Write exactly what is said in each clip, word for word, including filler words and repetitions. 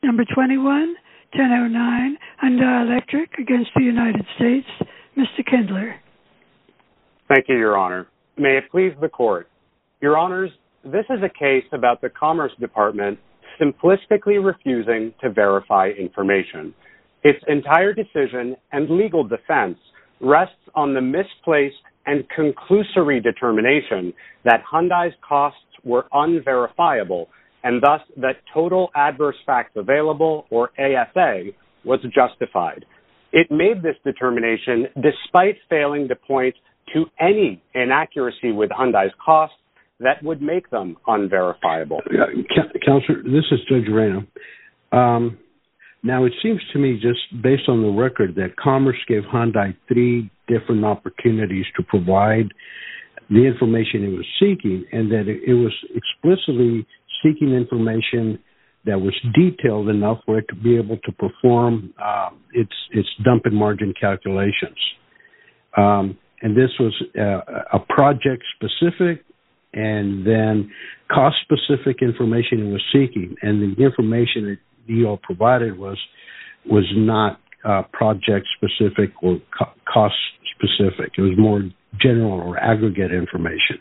number twenty-one ten oh nine, Hyundai Electric against the United States. Mister Kindler. Thank you, Your Honor. May it please the Court. Your Honors, this is a case about the Commerce Department simplistically refusing to verify information. Its entire decision and legal defense rests on the misplaced and conclusory determination that Hyundai's costs were unverifiable and thus that total adverse facts available, or A F A, was justified. It made this determination despite failing to point to any inaccuracy with Hyundai's costs that would make them unverifiable. Uh, Counselor, this is Judge Reyna. Um, now, it seems to me, just based on the record, that Commerce gave Hyundai three different opportunities to provide the information it was seeking, and that it, it was explicitly seeking information that was detailed enough for it to be able to perform uh, its its dumping margin calculations. Um, and this was uh, a project-specific and then cost-specific information it was seeking. And the information that you all provided was was not uh, project-specific or co- cost-specific. It was more general or aggregate information.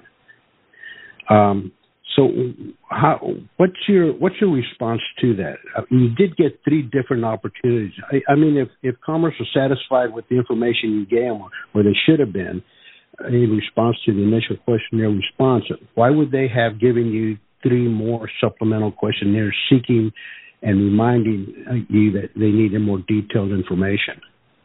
Um, so, how, what's your what's your response to that? Uh, you did get three different opportunities. I, I mean, if, if Commerce was satisfied with the information you gave them, or they should have been, in response to the initial questionnaire response, why would they have given you three more supplemental questionnaires seeking and reminding you that they needed more detailed information?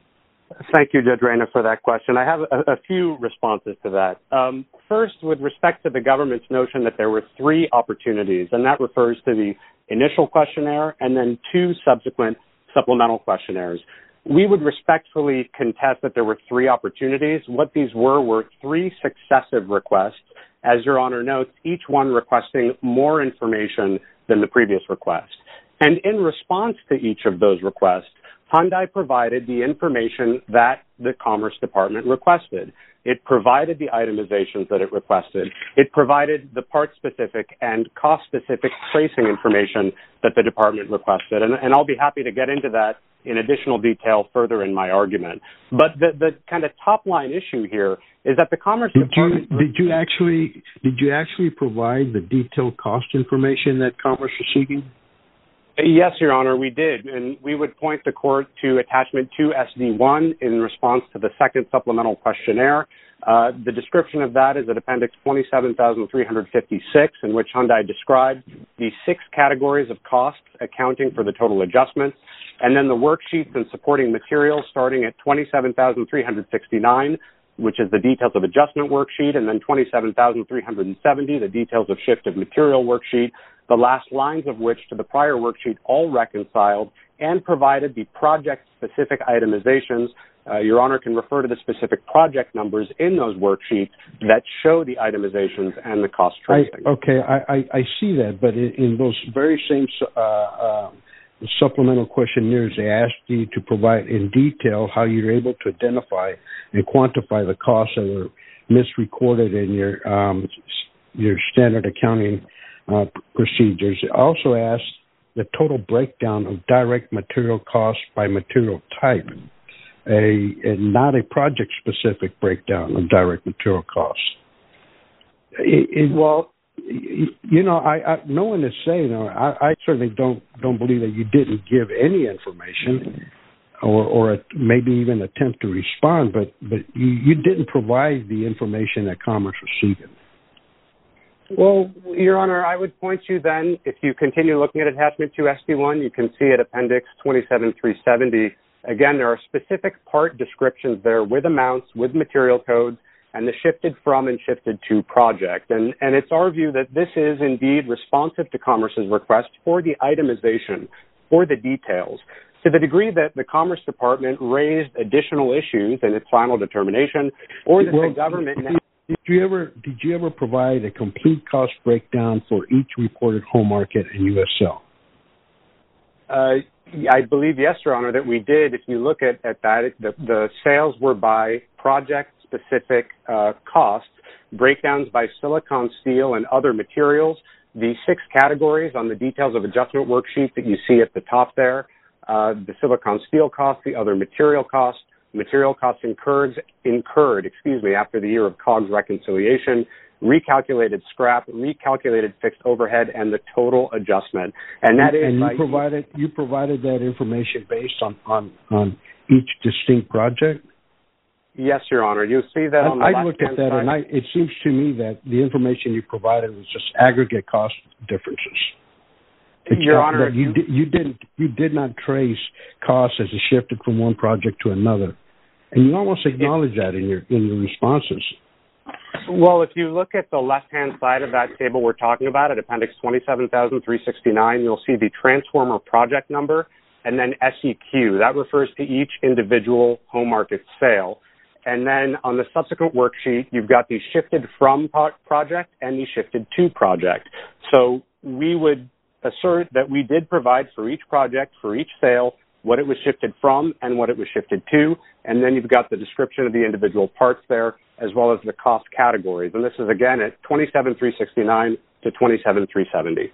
Thank you, Judge Reyna, for that question. I have a, a few responses to that. Um, first, with respect to the government's notion that there were three opportunities, and that refers to the initial questionnaire and then two subsequent supplemental questionnaires. We would respectfully contest that there were three opportunities. What these were were three successive requests, as Your Honor notes, each one requesting more information than the previous request. And in response to each of those requests, Hyundai provided the information that the Commerce Department requested. It provided the itemizations that it requested. It provided the part-specific and cost-specific tracing information that the department requested. And, and I'll be happy to get into that in additional detail further in my argument. But the, the kind of top-line issue here is that the Commerce did Department... You, did you actually did you actually provide the detailed cost information that Commerce was seeking? Yes, Your Honor, we did. And we would point the court to attachment two S D one in response to the second supplemental questionnaire. Uh, the description of that is at appendix twenty-seven thousand three hundred fifty-six, in which Hyundai described the six categories of costs accounting for the total adjustments, and then the worksheets and supporting materials starting at twenty-seven thousand three hundred sixty-nine, which is the details of adjustment worksheet, and then twenty-seven thousand three hundred seventy, the details of shift of material worksheet, the last lines of which to the prior worksheet all reconciled and provided the project-specific itemizations. Uh, Your Honor can refer to the specific project numbers in those worksheets that show the itemizations and the cost tracing. I, okay, I, I, I see that, but in, in those very same uh, uh, supplemental questionnaires, they asked you to provide in detail how you're able to identify and quantify the costs that were misrecorded in your um, your standard accounting uh, procedures. It also asked the total breakdown of direct material costs by material type, a, a not a project-specific breakdown of direct material costs. It, it, well, you know, I, I no one is saying, or I, I certainly don't don't believe that you didn't give any information, or or a, maybe even attempt to respond, but but you, you didn't provide the information that Commerce was seeking. Well, Your Honor, I would point you then, if you continue looking at attachment two S D one, you can see at appendix twenty-seven three seventy, again, there are specific part descriptions there with amounts, with material codes, and the shifted from and shifted to project. And, and it's our view that this is indeed responsive to Commerce's request for the itemization, for the details. To the degree that the Commerce Department raised additional issues in its final determination, or that well, the government... Now- Did you ever did you ever provide a complete cost breakdown for each reported home market and U S L? Uh, I believe, yes, Your Honor, that we did. If you look at, at that, the, the sales were by project-specific uh, costs, breakdowns by silicon steel and other materials, the six categories on the details of adjustment worksheet that you see at the top there, uh, the silicon steel cost, the other material cost, material costs incurred, incurred, excuse me, after the year of C O G S reconciliation, recalculated scrap, recalculated fixed overhead, and the total adjustment. And that is, and you provided you provided that information based on, on, on each distinct project? Yes, Your Honor. You'll see that on the I looked at that, side. and I, it seems to me that the information you provided was just aggregate cost differences. Your Honor, you, you, did, you didn't you did not trace costs as it shifted from one project to another, and you almost acknowledge that in your in your responses. Well, if you look at the left-hand side of that table we're talking about, at Appendix twenty-seven thousand three hundred sixty-nine, you'll see the transformer project number and then S E Q. That refers to each individual home market sale. And then on the subsequent worksheet, you've got the shifted from project and the shifted to project. So we would assert that we did provide for each project, for each sale, what it was shifted from and what it was shifted to. And then you've got the description of the individual parts there, as well as the cost categories. And this is, again, at twenty-seven thousand three hundred sixty-nine to twenty-seven thousand three hundred seventy.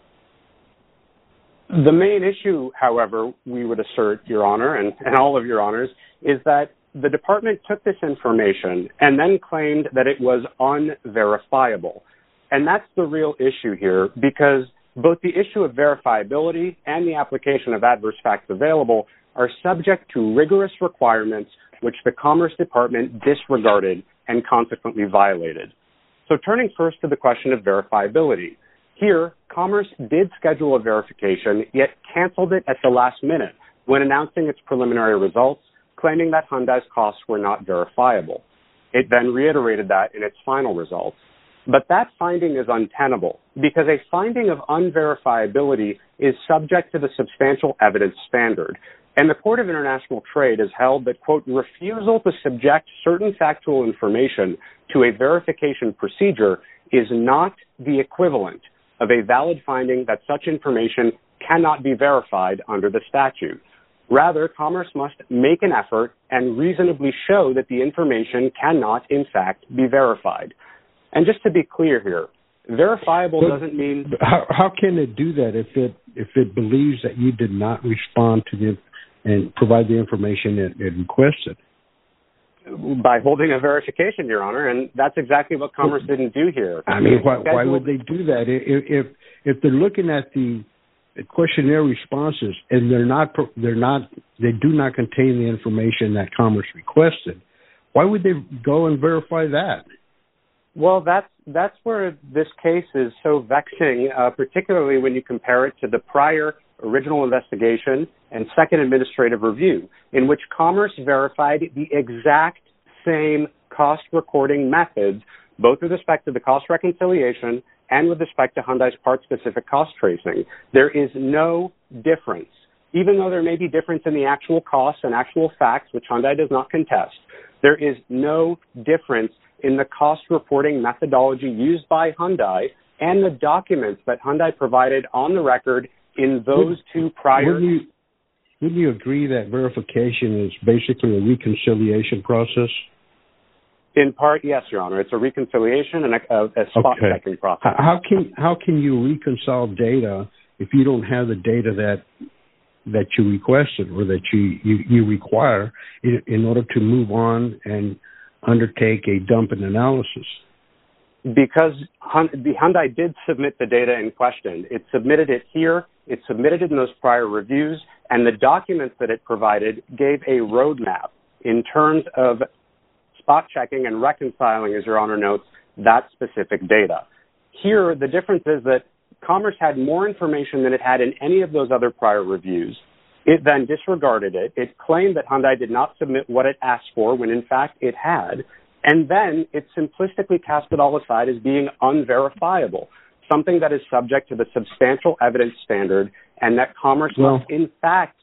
The main issue, however, we would assert, Your Honor, and, and all of Your Honors, is that the department took this information and then claimed that it was unverifiable. And that's the real issue here, because both the issue of verifiability and the application of adverse facts available are subject to rigorous requirements which the Commerce Department disregarded and consequently violated. So turning first to the question of verifiability. Here, Commerce did schedule a verification, yet canceled it at the last minute when announcing its preliminary results, claiming that Hyundai's costs were not verifiable. It then reiterated that in its final results. But that finding is untenable because a finding of unverifiability is subject to the substantial evidence standard. And the Court of International Trade has held that, quote, refusal to subject certain factual information to a verification procedure is not the equivalent of a valid finding that such information cannot be verified under the statute. Rather, Commerce must make an effort and reasonably show that the information cannot, in fact, be verified. And just to be clear here, verifiable but doesn't mean... How, how can it do that if it if it believes that you did not respond to the and provide the information it, it requested? By holding a verification, Your Honor, and that's exactly what Commerce didn't do here. I mean, why, why would they do that? If, if if they're looking at the questionnaire responses and they're not they're not they do not contain the information that Commerce requested, why would they go and verify that? Well, that's that's where this case is so vexing, uh, particularly when you compare it to the prior original investigation and second administrative review, in which Commerce verified the exact same cost recording methods, both with respect to the cost reconciliation and with respect to Hyundai's part-specific cost tracing. There is no difference. Even though there may be difference in the actual costs and actual facts, which Hyundai does not contest, there is no difference in the cost reporting methodology used by Hyundai and the documents that Hyundai provided on the record in those would, two prior... Wouldn't you, wouldn't you agree that verification is basically a reconciliation process? In part, yes, Your Honor. It's a reconciliation and a, a, a spot-checking okay. process. How can how can you reconcile data if you don't have the data that that you requested or that you, you, you require in, in order to move on and undertake a dumping analysis? Because the Hyundai did submit the data in question. It submitted it here, it submitted it in those prior reviews, and the documents that it provided gave a roadmap in terms of spot checking and reconciling, as Your Honor notes, that specific data. Here, the difference is that Commerce had more information than it had in any of those other prior reviews. It then disregarded it. It claimed that Hyundai did not submit what it asked for when, in fact, it had. And then it simplistically cast it all aside as being unverifiable, something that is subject to the substantial evidence standard and that Commerce well, must, in fact...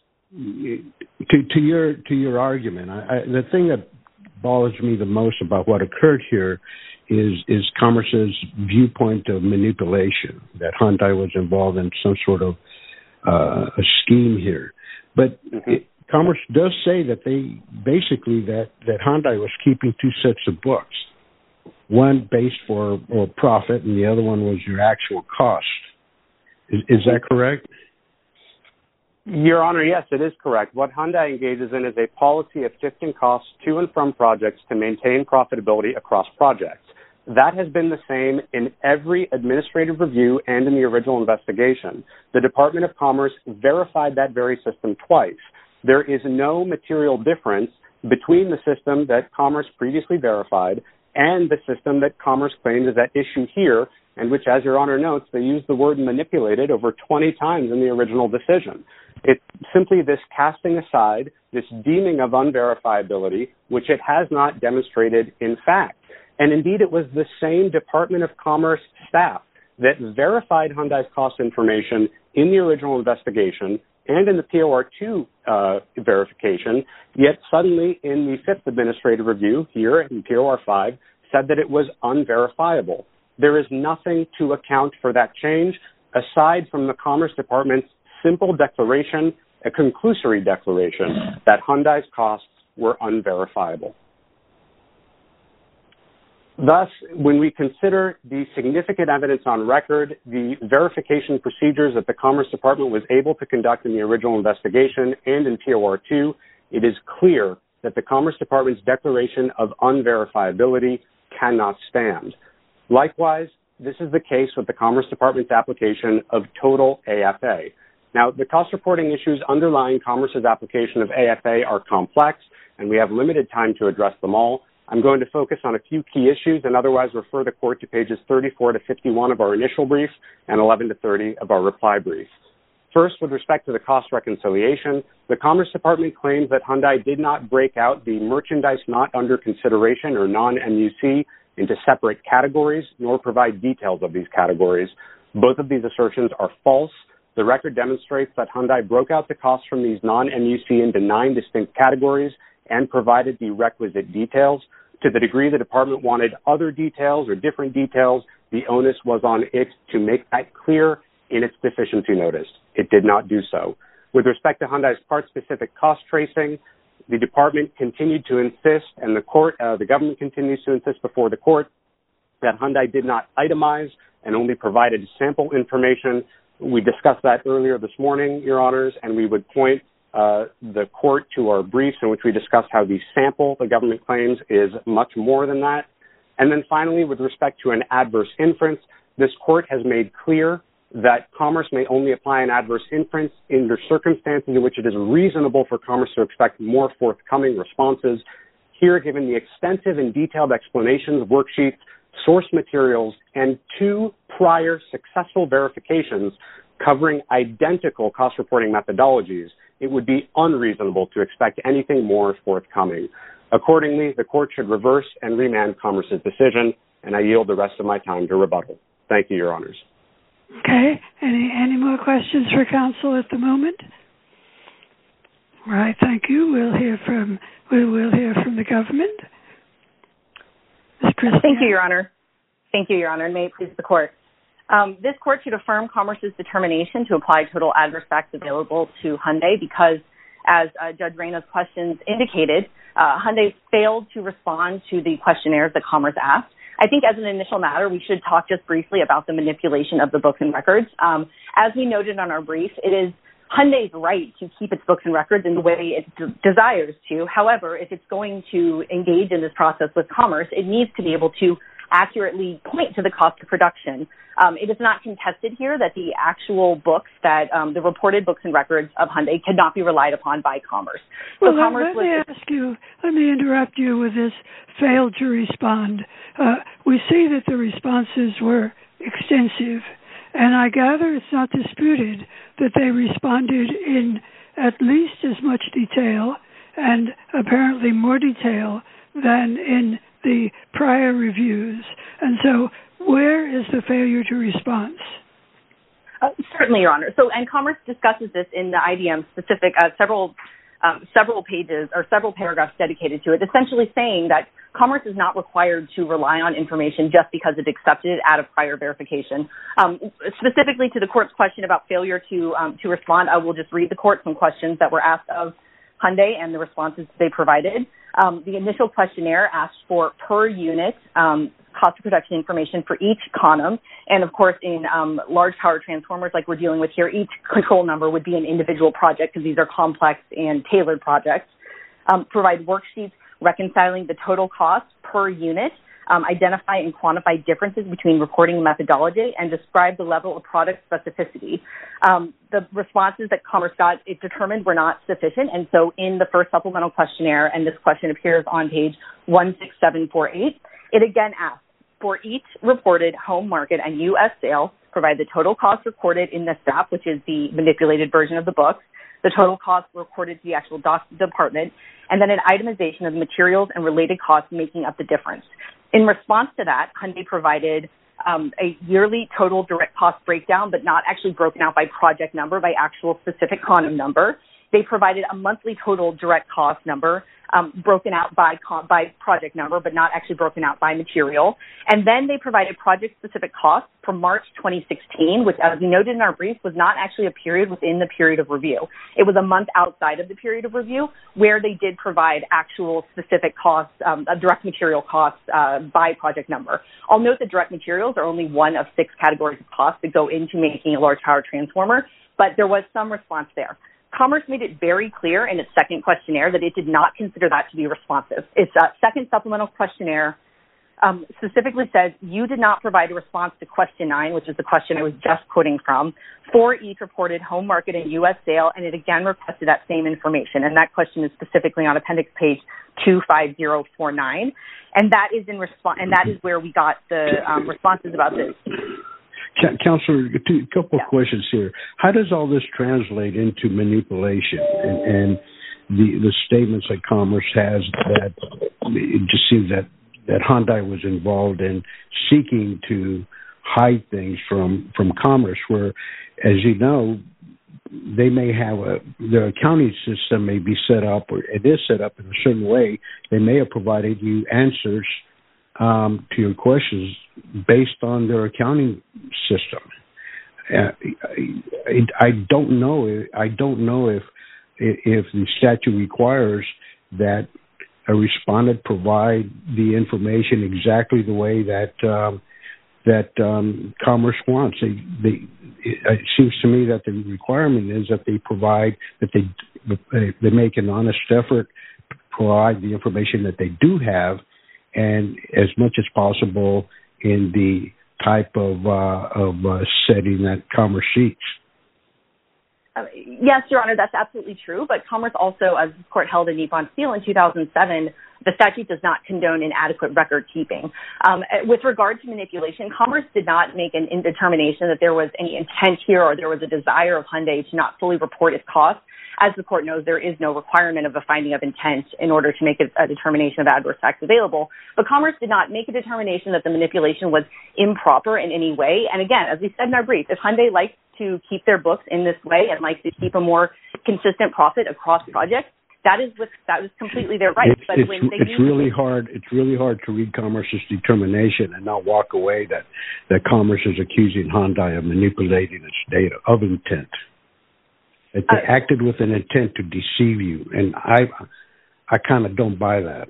To, to, your, to your argument, I, I, the thing that bothers me the most about what occurred here is is Commerce's viewpoint of manipulation, that Hyundai was involved in some sort of uh, a scheme here. But mm-hmm. it, Commerce does say that they basically that, that Hyundai was keeping two sets of books, one based for or profit and the other one was your actual cost. Is, is that correct? Your Honor, yes, it is correct. What Hyundai engages in is a policy of shifting costs to and from projects to maintain profitability across projects. That has been the same in every administrative review and in the original investigation. The Department of Commerce verified that very system twice. There is no material difference between the system that Commerce previously verified and the system that Commerce claims is at issue here, and which, as Your Honor notes, they used the word manipulated over twenty times in the original decision. It's simply this casting aside, this deeming of unverifiability, which it has not demonstrated in fact. And indeed, it was the same Department of Commerce staff that verified Hyundai's cost information in the original investigation and in the P O R two uh, verification, yet suddenly in the fifth administrative review here in P O R five said that it was unverifiable. There is nothing to account for that change aside from the Commerce Department's simple declaration, a conclusory declaration, that Hyundai's costs were unverifiable. Thus, when we consider the significant evidence on record, the verification procedures that the Commerce Department was able to conduct in the original investigation and in P O R two, it is clear that the Commerce Department's declaration of unverifiability cannot stand. Likewise, this is the case with the Commerce Department's application of total A F A. Now, the cost reporting issues underlying Commerce's application of A F A are complex, and we have limited time to address them all. I'm going to focus on a few key issues and otherwise refer the Court to pages thirty-four to fifty-one of our initial brief and eleven to thirty of our reply brief. First, with respect to the cost reconciliation, the Commerce Department claims that Hyundai did not break out the merchandise not under consideration, or non M U C, into separate categories, nor provide details of these categories. Both of these assertions are false. The record demonstrates that Hyundai broke out the costs from these non M U C into nine distinct categories and provided the requisite details. To the degree the department wanted other details or different details, the onus was on it to make that clear in its deficiency notice. It did not do so. With respect to Hyundai's part-specific cost tracing, the department continued to insist, and the court, uh, the government continues to insist before the court, that Hyundai did not itemize and only provided sample information. We discussed that earlier this morning, Your Honors, and we would point uh, the court to our briefs in which we discussed how the sample the government claims is much more than that. And then finally, with respect to an adverse inference, this court has made clear that Commerce may only apply an adverse inference in the circumstances in which it is reasonable for Commerce to expect more forthcoming responses. Here, given the extensive and detailed explanations, worksheets, source materials, and two prior successful verifications covering identical cost reporting methodologies, it would be unreasonable to expect anything more forthcoming. Accordingly, the court should reverse and remand Commerce's decision, and I yield the rest of my time to rebuttal. Thank you, Your Honors. Okay. Any any more questions for counsel at the moment? All right. Thank you. We'll hear from we will hear from the government. Thank you, Your Honor. Thank you, Your Honor. And may it please the court. Um, this court should affirm Commerce's determination to apply total adverse facts available to Hyundai because, as uh, Judge Reyna's questions indicated, uh, Hyundai failed to respond to the questionnaires that Commerce asked. I think as an initial matter, we should talk just briefly about the manipulation of the books and records. Um, as we noted on our brief, it is Hyundai's right to keep its books and records in the way it d- desires to. However, if it's going to engage in this process with Commerce, it needs to be able to accurately point to the cost of production. Um, it is not contested here that the actual books that um, the reported books and records of Hyundai cannot be relied upon by Commerce. So well, Commerce let, let me ask you, let me interrupt you with this failed to respond. Uh, we see that the responses were extensive, and I gather it's not disputed that they responded in at least as much detail and apparently more detail than in the prior reviews. And so where is the failure to response? Uh, certainly, Your Honor. So, and Commerce discusses this in the I D M specific, uh, several um, several pages or several paragraphs dedicated to it, essentially saying that Commerce is not required to rely on information just because it accepted it out of prior verification. Um, specifically to the court's question about failure to um, to respond, I will just read the court some questions that were asked of Hyundai and the responses they provided. Um, the initial questionnaire asked for per unit um, cost of production information for each column. And, of course, in um, large power transformers like we're dealing with here, each control number would be an individual project because these are complex and tailored projects. Um, provide worksheets reconciling the total cost per unit, um, identify and quantify differences between reporting methodology, and describe the level of product specificity. Um, the responses that Commerce got, it determined were not sufficient, and so in the first supplemental questionnaire, and this question appears on page one six seven four eight, it again asks, for each reported home market and U S sale, provide the total cost recorded in the S A P, which is the manipulated version of the book, the total cost recorded to the actual doc department, and then an itemization of materials and related costs making up the difference. In response to that, Hyundai provided um, a yearly total direct cost breakdown, but not actually broken out by project number, by actual specific column number. They provided a monthly total direct cost number, um, broken out by by project number, but not actually broken out by material. And then they provided project-specific costs from March twenty sixteen, which, as we noted in our brief, was not actually a period within the period of review. It was a month outside of the period of review, where they did provide actual specific costs, um, direct material costs uh, by project number. I'll note that direct materials are only one of six categories of costs that go into making a large power transformer, but there was some response there. Commerce made it very clear in its second questionnaire that it did not consider that to be responsive. Its uh, second supplemental questionnaire um, specifically says you did not provide a response to question nine, which is the question I was just quoting from, for each reported home market and U S sale, and it again requested that same information. And that question is specifically on appendix page two five zero four nine. And that is in response, and that is where we got the um, responses about this. Counselor, a couple of questions here. How does all this translate into manipulation and, and the the statements that Commerce has that it just seems that, that Hyundai was involved in seeking to hide things from, from Commerce, where, as you know, they may have a, their accounting system may be set up, or it is set up in a certain way. They may have provided you answers um, to your questions based on their accounting system. Uh, I, I don't know. I don't know if if the statute requires that a respondent provide the information exactly the way that um, that um, Commerce wants. They, they, it seems to me that the requirement is that they provide that they they make an honest effort to provide the information that they do have, and as much as possible in the type of uh, of uh, setting that Commerce seeks. Uh, yes, Your Honor, that's absolutely true. But Commerce also, as the court held in Nippon Steel in two thousand seven, the statute does not condone inadequate record keeping. Um, with regard to manipulation, Commerce did not make an indetermination that there was any intent here or there was a desire of Hyundai to not fully report its costs. As the court knows, there is no requirement of a finding of intent in order to make a, a determination of adverse facts available. But Commerce did not make a determination that the manipulation was improper in any way. And again, as we said in our brief, if Hyundai likes to keep their books in this way and likes to keep a more consistent profit across projects, that is what, that is completely their right. It's, but it's, when they it's really it, hard. It's really hard to read Commerce's determination and not walk away that that Commerce is accusing Hyundai of manipulating its data of intent. That they uh, acted with an intent to deceive you, and I, I kind of don't buy that.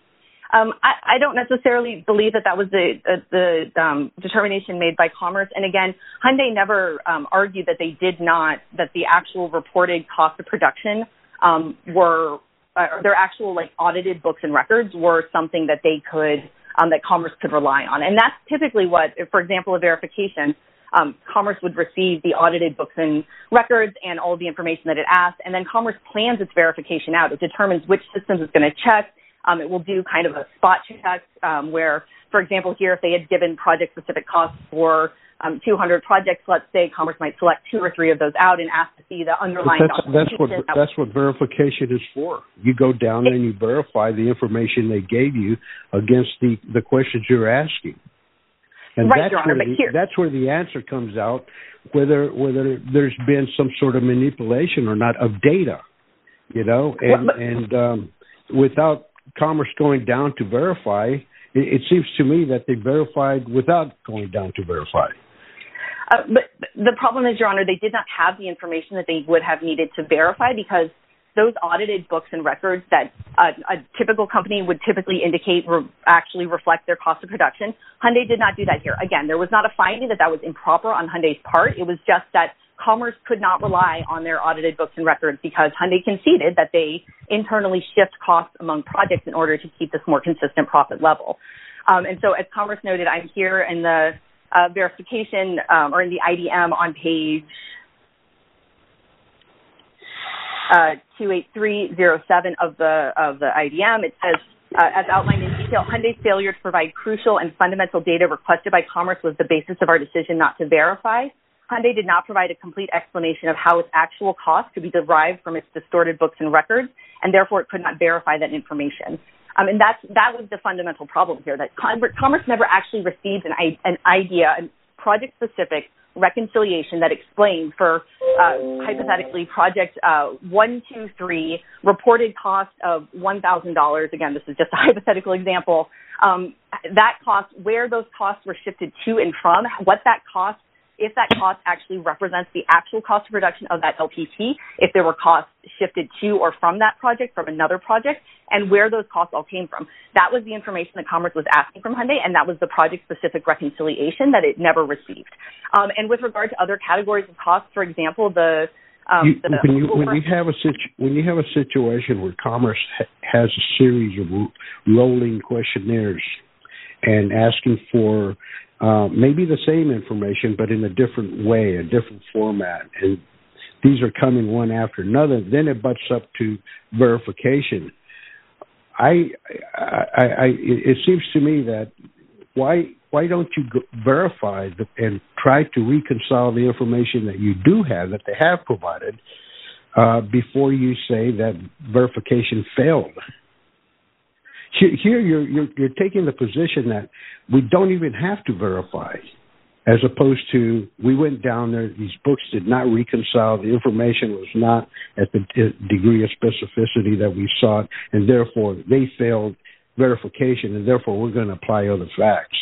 Um, I, I don't necessarily believe that that was the uh, the um, determination made by Commerce. And again, Hyundai never um, argued that they did not, that the actual reported cost of production um, were, uh, their actual like audited books and records were something that they could, um, that Commerce could rely on. And that's typically what, for example, a verification. Um, Commerce would receive the audited books and records and all the information that it asked, and then Commerce plans its verification out. It determines which systems it's going to check. Um, it will do kind of a spot check um, where, for example, here, if they had given project-specific costs for um, two hundred projects, let's say, Commerce might select two or three of those out and ask to see the underlying that's, that's what that's what verification is for. You go down and you verify the information they gave you against the, the questions you're asking. And right, that's, Your Honor, where but the, here, that's where the answer comes out, whether whether there's been some sort of manipulation or not of data, you know, and, but, and um, without Commerce going down to verify, it, it seems to me that they verified without going down to verify. Uh, but the problem is, Your Honor, they did not have the information that they would have needed to verify because those audited books and records that uh, a typical company would typically indicate re- actually reflect their cost of production. Hyundai did not do that here. Again, there was not a finding that that was improper on Hyundai's part. It was just that Commerce could not rely on their audited books and records because Hyundai conceded that they internally shift costs among projects in order to keep this more consistent profit level. Um, and so, as Commerce noted, I'm here in the uh, verification um, or in the I D M on page uh, two eight three zero seven of the of the I D M. It says, uh, as outlined in detail, Hyundai's failure to provide crucial and fundamental data requested by Commerce was the basis of our decision not to verify. Hyundai did not provide a complete explanation of how its actual cost could be derived from its distorted books and records, and therefore it could not verify that information. Um, and that's, that was the fundamental problem here, that Commerce never actually received an, an idea, a project-specific reconciliation that explained for, uh, hypothetically, project uh, one two three, reported cost of one thousand dollars. Again, this is just a hypothetical example. Um, that cost, where those costs were shifted to and from, what that cost, if that cost actually represents the actual cost of production of that L P T, if there were costs shifted to or from that project, from another project, and where those costs all came from. That was the information that Commerce was asking from Hyundai, and that was the project-specific reconciliation that it never received. Um, and with regard to other categories of costs, for example, the... Um, you, the when, you, when, you have a situ- when you have a situation where Commerce ha- has a series of rolling questionnaires and asking for Uh, maybe the same information, but in a different way, a different format. And these are coming one after another. Then it butts up to verification. I, I, I it seems to me that why, why don't you go verify the, and try to reconcile the information that you do have, that they have provided, uh, before you say that verification failed? Here, you're, you're you're taking the position that we don't even have to verify, as opposed to we went down there, these books did not reconcile, the information was not at the degree of specificity that we sought, and therefore they failed verification, and therefore we're going to apply other facts.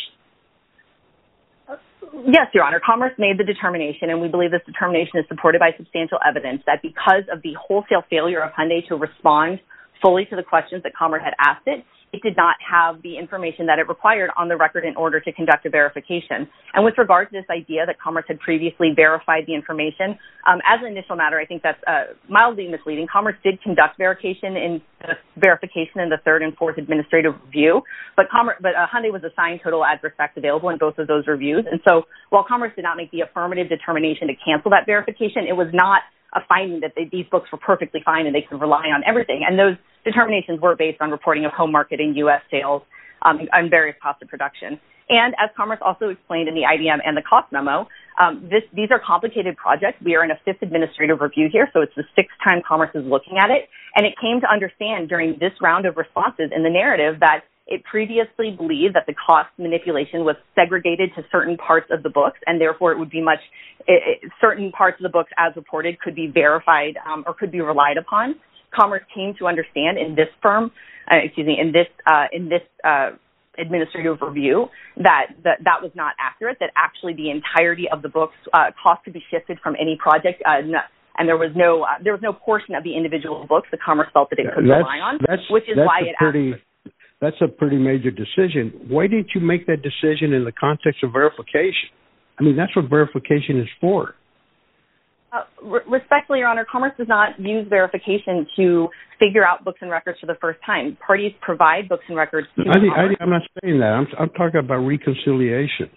Yes, Your Honor. Commerce made the determination, and we believe this determination is supported by substantial evidence, that because of the wholesale failure of Hyundai to respond fully to the questions that Commerce had asked it, it did not have the information that it required on the record in order to conduct a verification. And with regard to this idea that Commerce had previously verified the information, um, as an initial matter, I think that's uh, mildly misleading. Commerce did conduct verification in the verification in the third and fourth administrative review, but Commerce, but uh, Hyundai was assigned total adverse facts available in both of those reviews. And so while Commerce did not make the affirmative determination to cancel that verification, it was not a finding that they, these books were perfectly fine and they could rely on everything. And those determinations were based on reporting of home market and U S sales um, and various costs of production. And as Commerce also explained in the I D M and the cost memo, um, this, these are complicated projects. We are in a fifth administrative review here, so it's the sixth time Commerce is looking at it. And it came to understand during this round of responses in the narrative that it previously believed that the cost manipulation was segregated to certain parts of the books, and therefore it would be much, it, it, certain parts of the books as reported could be verified um, or could be relied upon. Commerce came to understand in this firm, uh, excuse me, in this, uh, in this uh, administrative review that, that that was not accurate, that actually the entirety of the books uh, cost could be shifted from any project, uh, not, and there was no uh, there was no portion of the individual books that Commerce felt that it could that's, rely on, that's, which is that's why it pretty, asked. That's a pretty major decision. Why didn't you make that decision in the context of verification? I mean, that's what verification is for. Uh, re- respectfully, Your Honor, Commerce does not use verification to figure out books and records for the first time. Parties provide books and records to I think, Commerce. I, I'm not saying that. I'm, I'm talking about reconciliation.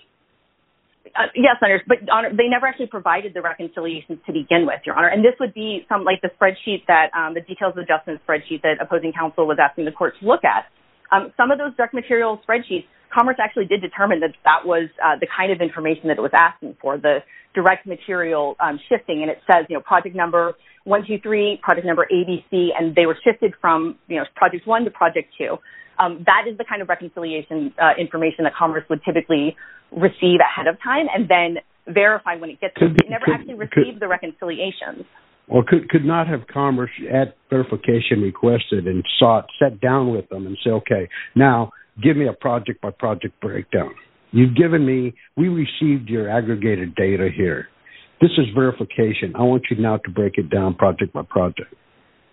Uh, yes, Honor, but Honor, they never actually provided the reconciliations to begin with, Your Honor. And this would be some like the spreadsheet that, um, the details of adjustment spreadsheet that opposing counsel was asking the court to look at. Um, some of those direct material spreadsheets, Commerce actually did determine that that was uh, the kind of information that it was asking for, the direct material um, shifting. And it says, you know, project number one two three, project number A B C, and they were shifted from, you know, project one to project two. Um, that is the kind of reconciliation uh, information that Commerce would typically receive ahead of time and then verify when it gets to it. It never could, actually received could, the reconciliations. Or could could not have Commerce at verification requested and sought, sat down with them and say, okay, now give me a project by project breakdown. You've given me, we received your aggregated data here. This is verification. I want you now to break it down project by project.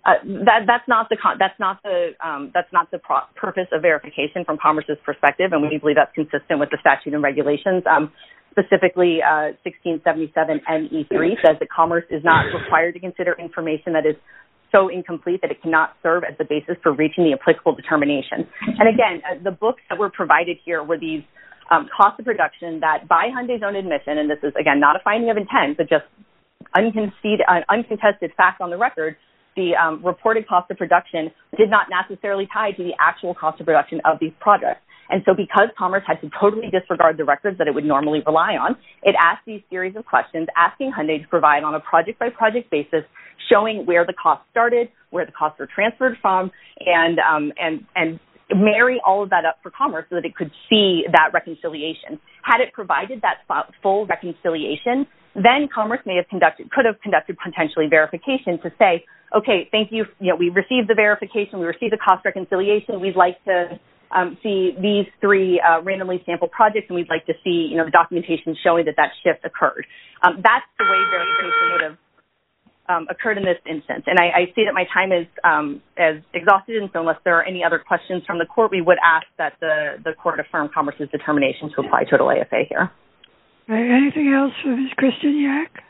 Uh, that that's not the con- that's not the um, that's not the pro- purpose of verification from Commerce's perspective, and we believe that's consistent with the statute and regulations. Um, specifically, uh, sixteen seventy-seven M E three says that Commerce is not required to consider information that is so incomplete that it cannot serve as the basis for reaching the applicable determination. And again, uh, the books that were provided here were these um, costs of production that, by Hyundai's own admission, and this is again not a finding of intent, but just unconceded, uh, uncontested fact on the record. The um, reported cost of production did not necessarily tie to the actual cost of production of these projects. And so because Commerce had to totally disregard the records that it would normally rely on, it asked these series of questions, asking Hyundai to provide on a project-by-project basis, showing where the costs started, where the costs were transferred from, and um, and and marry all of that up for Commerce so that it could see that reconciliation. Had it provided that full reconciliation, then Commerce may have conducted, could have conducted potentially verification to say, okay, thank you, you know, we received the verification, we received the cost reconciliation, we'd like to um, see these three uh, randomly sampled projects, and we'd like to see, you know, the documentation showing that that shift occurred. Um, that's the way verification would have um, occurred in this instance. And I, I see that my time is um, as exhausted, and so unless there are any other questions from the court, we would ask that the, the court affirm Commerce's determination to apply total A F A here. Right, anything else for Miz Christenyak?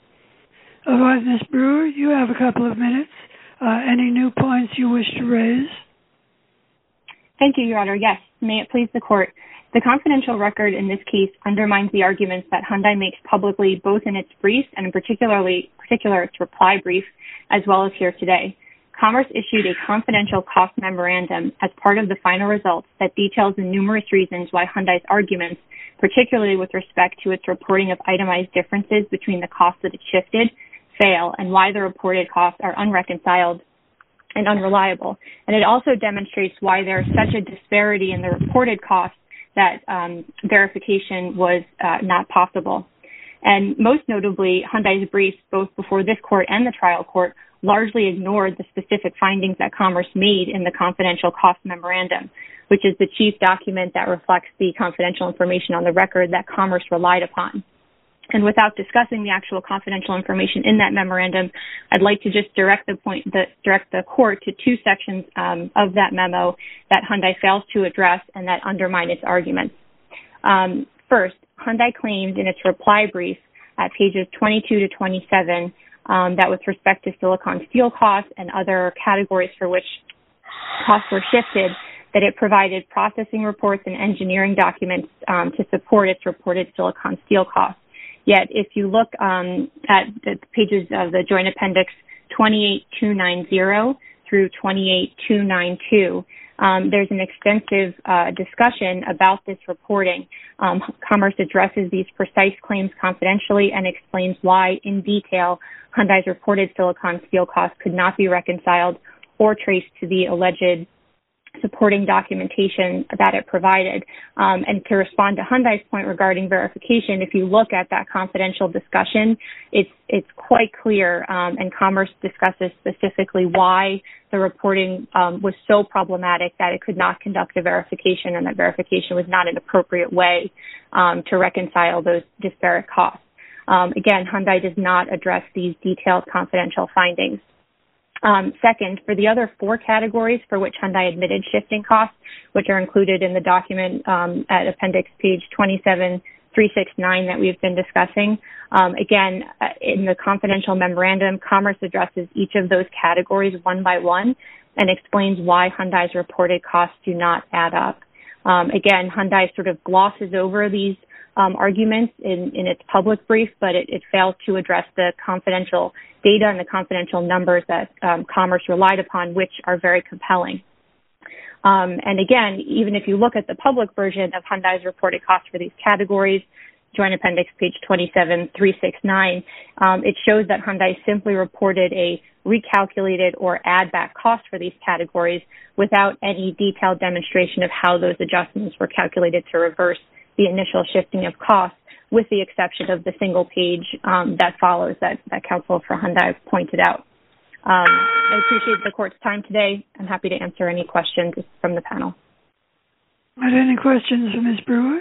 Otherwise, Miz Brewer, you have a couple of minutes. Uh, any new points you wish to raise? Thank you, Your Honor. Yes, may it please the court. The confidential record in this case undermines the arguments that Hyundai makes publicly, both in its briefs and in particularly particular its reply brief, as well as here today. Commerce issued a confidential cost memorandum as part of the final results that details the numerous reasons why Hyundai's arguments, particularly with respect to its reporting of itemized differences between the costs that it shifted, fail, and why the reported costs are unreconciled and unreliable. And it also demonstrates why there is such a disparity in the reported costs that um, verification was uh, not possible. And most notably, Hyundai's briefs, both before this court and the trial court, largely ignored the specific findings that Commerce made in the confidential cost memorandum, which is the chief document that reflects the confidential information on the record that Commerce relied upon. And without discussing the actual confidential information in that memorandum, I'd like to just direct the point, the, direct the court to two sections um, of that memo that Hyundai fails to address and that undermine its arguments. Um, first, Hyundai claimed in its reply brief at pages twenty-two to twenty-seven um, that with respect to silicon steel costs and other categories for which costs were shifted, that it provided processing reports and engineering documents um, to support its reported silicon steel costs. Yet, if you look um, at the pages of the Joint Appendix twenty-eight two ninety through twenty-eight two ninety-two, um, there's an extensive uh, discussion about this reporting. Um, Commerce addresses these precise claims confidentially and explains why, in detail, Hyundai's reported silicon steel costs could not be reconciled or traced to the alleged supporting documentation that it provided. Um, and to respond to Hyundai's point regarding verification, if you look at that confidential discussion, it's it's quite clear, um, and Commerce discusses specifically why the reporting um, was so problematic that it could not conduct a verification, and that verification was not an appropriate way um, to reconcile those disparate costs. Um, again, Hyundai does not address these detailed confidential findings. Um, second, for the other four categories for which Hyundai admitted shifting costs, which are included in the document um, at appendix page twenty-seven three sixty-nine that we've been discussing, um, again, uh, in the confidential memorandum, Commerce addresses each of those categories one by one and explains why Hyundai's reported costs do not add up. Um, again, Hyundai sort of glosses over these um, arguments in, in its public brief, but it, it fails to address the confidential data and the confidential numbers that um, Commerce relied upon, which are very compelling. Um, and again, even if you look at the public version of Hyundai's reported costs for these categories, Joint Appendix page twenty-seven three sixty-nine, um, it shows that Hyundai simply reported a recalculated or add back cost for these categories without any detailed demonstration of how those adjustments were calculated to reverse the initial shifting of costs, with the exception of the single page um, that follows that, that counsel for Hyundai pointed out. Um, I appreciate the court's time today. I'm happy to answer any questions from the panel. Are there any questions for Miz Brewer?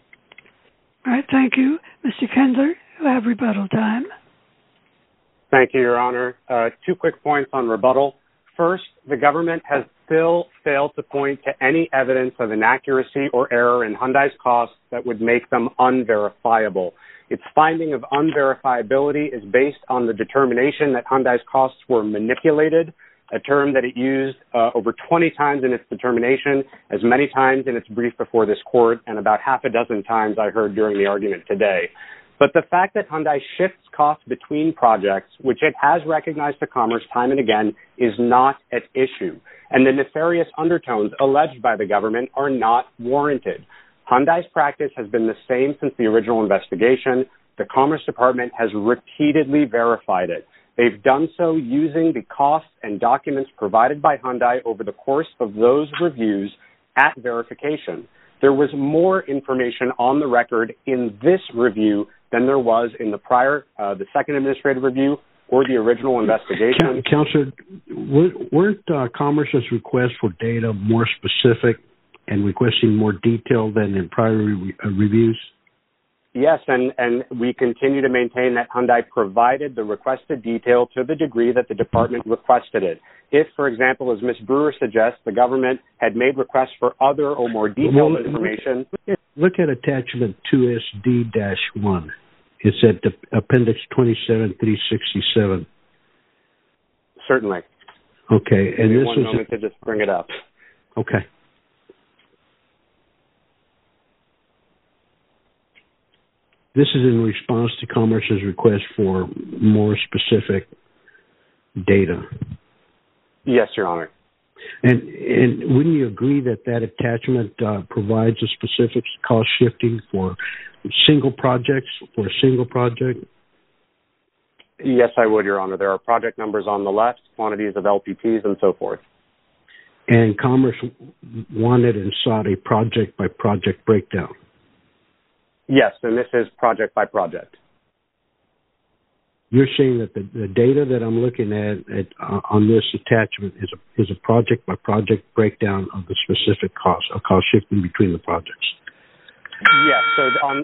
All right, thank you. Mister Kendler, you have rebuttal time. Thank you, Your Honor. Uh, two quick points on rebuttal. First, the government has still failed to point to any evidence of inaccuracy or error in Hyundai's costs that would make them unverifiable. Its finding of unverifiability is based on the determination that Hyundai's costs were manipulated, a term that it used uh, over twenty times in its determination, as many times in its brief before this court, and about half a dozen times I heard during the argument today. But the fact that Hyundai shifts costs between projects, which it has recognized to Commerce time and again, is not at issue. And the nefarious undertones alleged by the government are not warranted. Hyundai's practice has been the same since the original investigation. The Commerce Department has repeatedly verified it. They've done so using the costs and documents provided by Hyundai over the course of those reviews at verification. There was more information on the record in this review than there was in the prior, uh, the second administrative review or the original investigation. Counselor, weren't uh, Commerce's requests for data more specific and requesting more detail than in prior re- uh, reviews? Yes, and, and we continue to maintain that Hyundai provided the requested detail to the degree that the department requested it. If, for example, as Miz Brewer suggests, the government had made requests for other or more detailed well, information. Look at attachment two S D dash one. It's at the appendix twenty-seven three sixty-seven. Certainly. Okay. And Give me this one was moment a, to just bring it up. Okay. This is in response to Commerce's request for more specific data. Yes, Your Honor. And and wouldn't you agree that that attachment uh, provides the specifics cost shifting for single projects, for a single project? Yes, I would, Your Honor. There are project numbers on the left, quantities of L P Ts, and so forth. And Commerce wanted and sought a project-by-project breakdown. Yes, and this is project by project. You're saying that the, the data that I'm looking at, at uh, on this attachment is a, is a project by project breakdown of the specific cost, of cost shifting between the projects. Yes. So, on,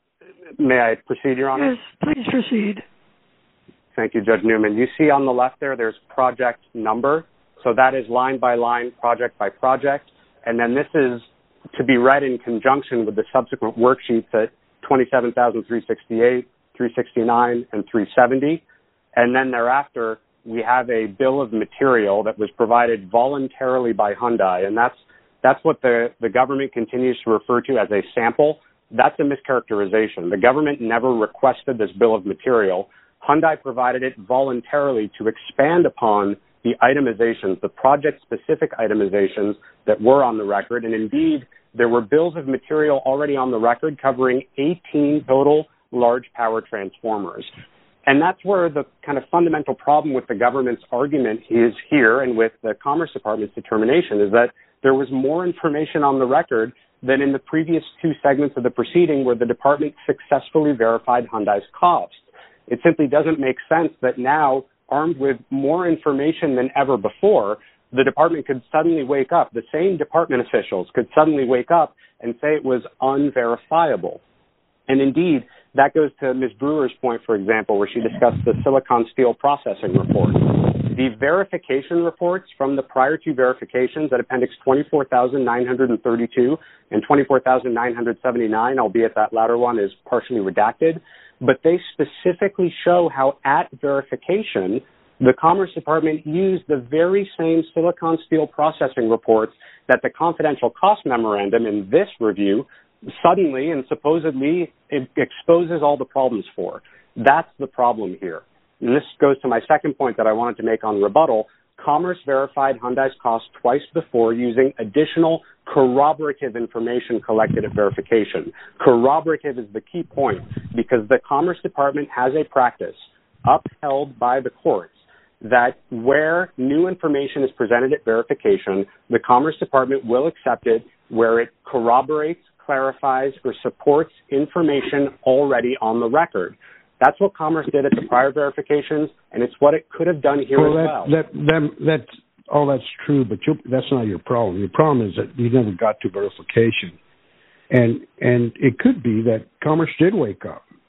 may I proceed, Your Honor? Yes, please proceed. Thank you, Judge Newman. You see on the left there, there's project number. So that is line by line, project by project. And then this is to be read in conjunction with the subsequent worksheets at twenty-seven thousand three hundred sixty-eight, three sixty-nine, and three seventy. And then thereafter, we have a bill of material that was provided voluntarily by Hyundai. And that's that's what the, the government continues to refer to as a sample. That's a mischaracterization. The government never requested this bill of material. Hyundai provided it voluntarily to expand upon the itemizations, the project-specific itemizations that were on the record. And indeed, there were bills of material already on the record covering eighteen total large power transformers. And that's where the kind of fundamental problem with the government's argument is here, and with the Commerce Department's determination, is that there was more information on the record than in the previous two segments of the proceeding where the department successfully verified Hyundai's costs. It simply doesn't make sense that now, armed with more information than ever before, the department could suddenly wake up, the same department officials could suddenly wake up and say it was unverifiable. And indeed, that goes to Miz Brewer's point, for example, where she discussed the silicon steel processing report. The verification reports from the prior two verifications at Appendix twenty-four thousand nine hundred thirty-two and twenty-four thousand nine hundred seventy-nine, albeit that latter one is partially redacted, but they specifically show how at verification, the Commerce Department used the very same silicon steel processing reports that the confidential cost memorandum in this review suddenly and supposedly it exposes all the problems for. That's the problem here. And this goes to my second point that I wanted to make on rebuttal. Commerce verified Hyundai's costs twice before using additional corroborative information collected at verification. Corroborative is the key point because the Commerce Department has a practice upheld by the courts that where new information is presented at verification, the Commerce Department will accept it where it corroborates, clarifies, or supports information already on the record. That's what Commerce did at the prior verifications, and it's what it could have done here well, as that, well. That, that, that, all that's true, but you, that's not your problem. Your problem is that you never got to verification. And and it could be that Commerce did wake up.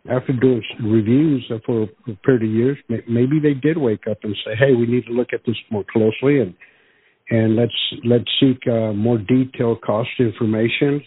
after doing reviews for a period of years, maybe they did wake up and say, "Hey, we need to look at this more closely and and let's let's seek uh, more detailed cost information."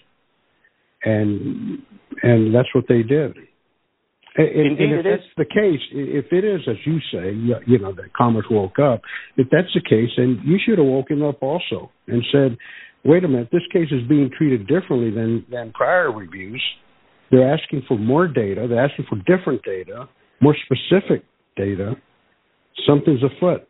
And and that's what they did. And, and if that's the case, if it is as you say, you know, that Commerce woke up, if that's the case, then you should have woken up also and said, "Wait a minute, this case is being treated differently than than prior reviews. They're asking for more data. They're asking for different data, more specific data. Something's afoot."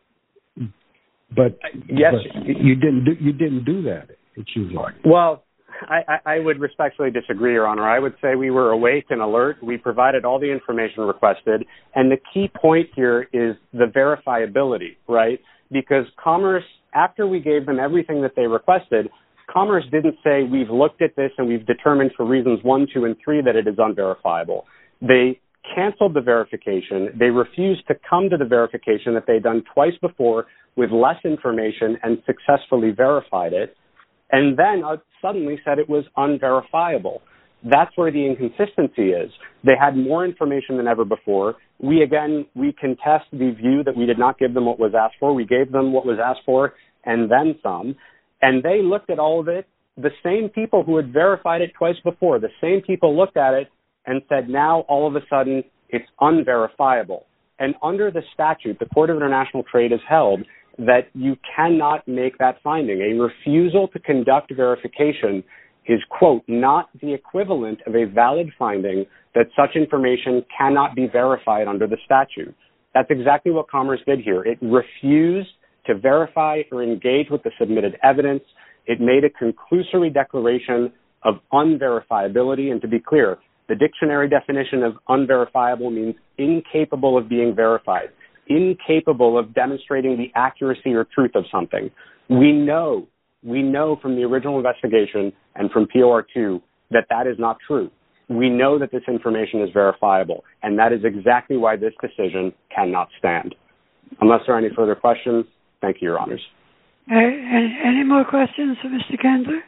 But yes, but you didn't do, you didn't do that. It seems like. Well, I, I would respectfully disagree, Your Honor. I would say we were awake and alert. We provided all the information requested, and the key point here is the verifiability, right? Because Commerce, after we gave them everything that they requested, Commerce didn't say, "We've looked at this and we've determined for reasons one, two, and three that it is unverifiable." They canceled the verification. They refused to come to the verification that they'd done twice before with less information and successfully verified it, and then uh, suddenly said it was unverifiable. That's where the inconsistency is. They had more information than ever before. We, again, we contest the view that we did not give them what was asked for. We gave them what was asked for and then some. And they looked at all of it. The same people who had verified it twice before, the same people looked at it and said, now all of a sudden it's unverifiable. And under the statute, the Court of International Trade has held that you cannot make that finding. A refusal to conduct verification is, quote, not the equivalent of a valid finding that such information cannot be verified under the statute. That's exactly what Commerce did here. It refused to verify or engage with the submitted evidence. It made a conclusory declaration of unverifiability. And to be clear, the dictionary definition of unverifiable means incapable of being verified, incapable of demonstrating the accuracy or truth of something. We know, we know from the original investigation and from P O R two that that is not true. We know that this information is verifiable, and that is exactly why this decision cannot stand. Unless there are any further questions, thank you, Your Honors. Uh, any, any more questions of Mister Kendler?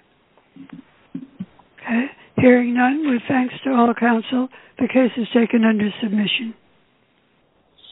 Okay. Hearing none, with thanks to all counsel, the case is taken under submission.